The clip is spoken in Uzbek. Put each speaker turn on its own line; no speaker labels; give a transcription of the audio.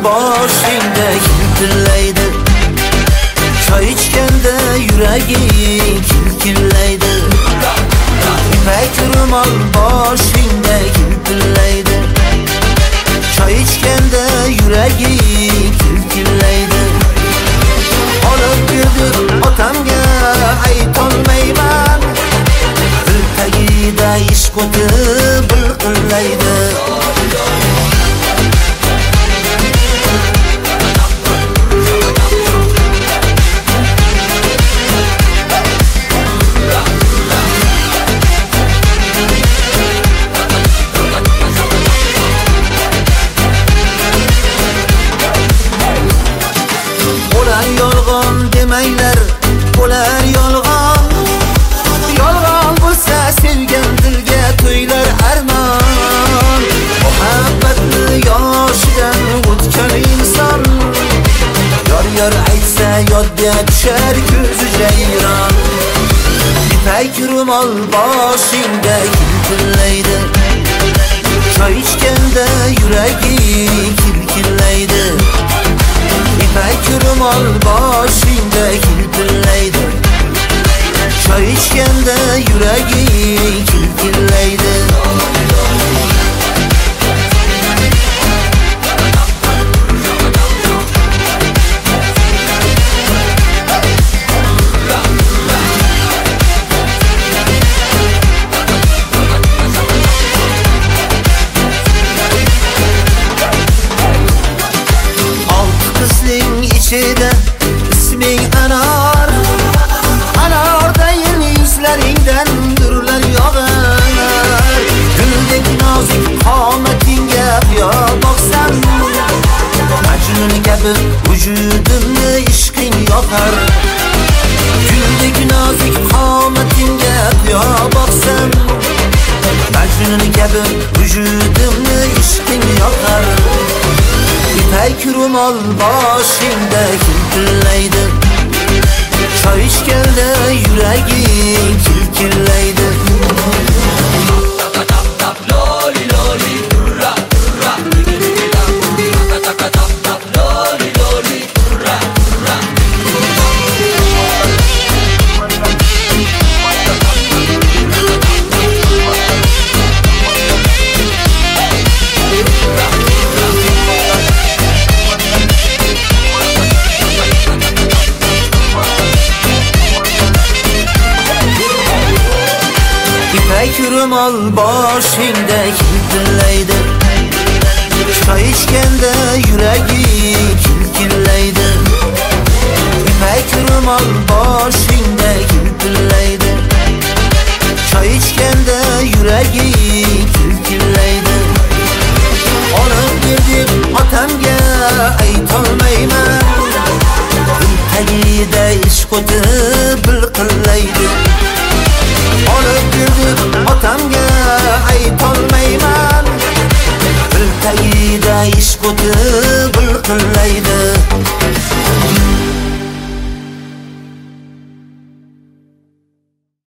boshingda kiltillaydi, choy ichganda yuraging kilkillaydi. İpek ro'mol boshingda kiltillaydi, choy ichganda yuraging kilkillaydi. Olib berdi otamga aytolmayman, dil tagida ishq o'ti bilqillaydi. Yolg'on demanglar, bo'lar yolg'on. Yolg'on bo'lsa sevgan dilga to'ylar armon. Muhabbatni yoshidan o'tgan inson, yor aytsa yodga tushar ko'zi jayron. İpek ro'mol boshingda kiltillaydi, choy ichganda yuraging kilkillaydi. İpek ro'mol boshingda kiltillaydi, choy ichganda yuraging kilkillaydi. İçide isming Anor, Anordayin yuzlaringdan nurlar yog'ar. Guldek nozik qomatingga yo boqsam, Majnun kabi vujudimni ishqing yoqar. Guldek nozik qomatingga yo boqsam, Majnun kabi vujudimni ishqing yoqar. İpek ro'mol boshingda kiltillaydi, choy ichganda yuraging kilkillaydi. İpek ro'mol boshingda kiltillaydi, choy ichganda